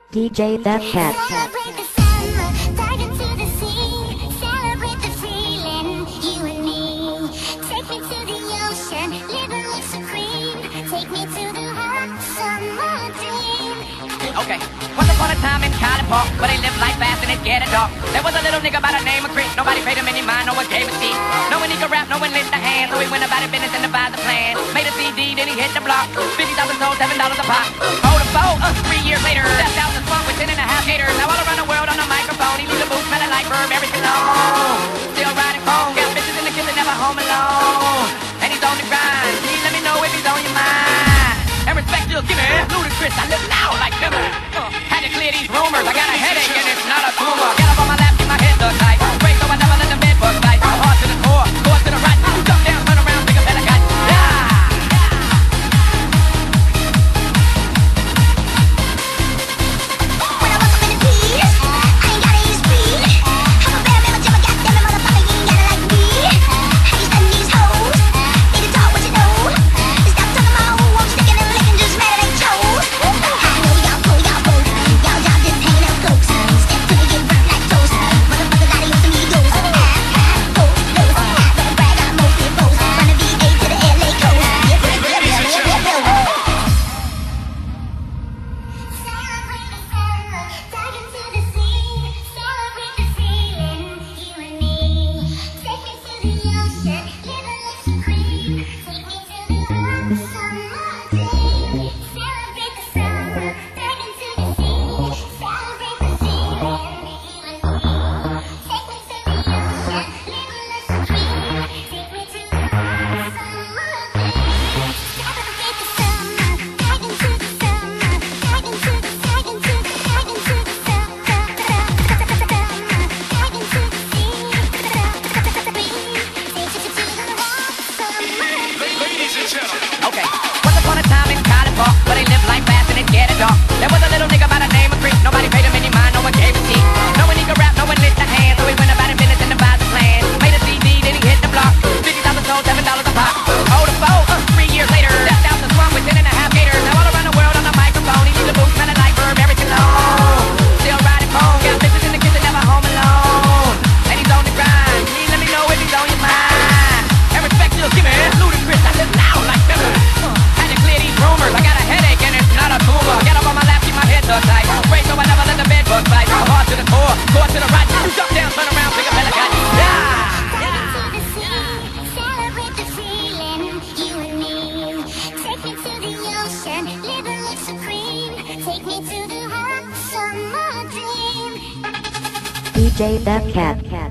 DJ That Cat. Celebrate the summer, dive into the sea. Celebrate the feeling, you and me. Take me to the ocean, living life supreme. Take me to the hot summer dream. Okay, once upon a time in College Park, where they lived life fast and it getting dark. There was a little nigga by the name of Chris. Nobody paid him any mind, no one gave a shit. No one he could rap, no one lent a hand. So he went about his business and devised a plan. Made a CD, then he hit the block. 50,000 sold, $7 a pop. Hold a boat, 3 years later, stepped out the swamp with 10 and a half gators. Now all around the world on a microphone, he leaves a booth smelling like Burberry cologne. Still riding home, got bitches in the kitchen, never home alone. And he's on the grind, please let me know if he's on your mind. And respect you'll give me, Ludacris, I live now like Timber. Had to clear these rumors, I got a headache and it's not a tumor. Get up on my lap, get my head look tight. Break so I never let the bed bug bite. Hard to the core, go up to the right. Jump down, turn around, take a better cut. When I woke up in the peas, I ain't gotta use speed. I'm a bad man, but Jimmy, goddamn it, motherfucker, you ain't gotta like me. How you stunning these hoes? Need to talk what you know. Stop talking about who won't stick in and licking, just mad at they chose. I know y'all pull, y'all broke. Y'all job just hanging out ghosts. Step to me, get burnt like toast. Motherfucker gotta use some egos. Don't brag, I'm mostly boast. From the VA to the LA coast. Celebrate the summer, dive into the sea. Celebrate the feeling, you and me. Take me to the ocean, living life supreme. Take me to the hot summer dream. Celebrate the summer, dive into the sea. Celebrate the feeling, you and me. Take me to the ocean, living life supreme. Take me to the hot summer dream. Celebrate the summer, dive into the summer, dive into the summer, dive into the summer, dive into the sea. Take you to the hot summer. Ladies and gentlemen. Okay, once upon a time in College Park, where they lived life fast and it getting dark. There was a little nigga by the name of Chris. Nobody paid him any mind, no one gave a shit. No one he could rap, no one lent a hand. So he went about his business and devised a plan. Made a CD, then he hit the block. 50,000 sold, $7 a pop. Hold a boat, 3 years later, stepped out the swamp with 10 and a half gators. Now all around the world on a microphone, he leaves a booth smelling like Burberry cologne. Still riding home, got bitches in the kitchen, never home alone. And he's on the grind, please let me know if he's on your mind. And respect you'll give me, Ludacris, I live now like Timber. Had to clear these rumors, I got a headache and it's not a tumor. Get up on my lap, keep my head tucked tight. Break so I never let the bed bug bite. Hard to the core, go up to the right. Jump down, turn around, take a better cut. Dive into the sea, celebrate the feeling, you and me. Take me to the ocean, living life supreme. Take me to the hot summer dream. DJ That Cat.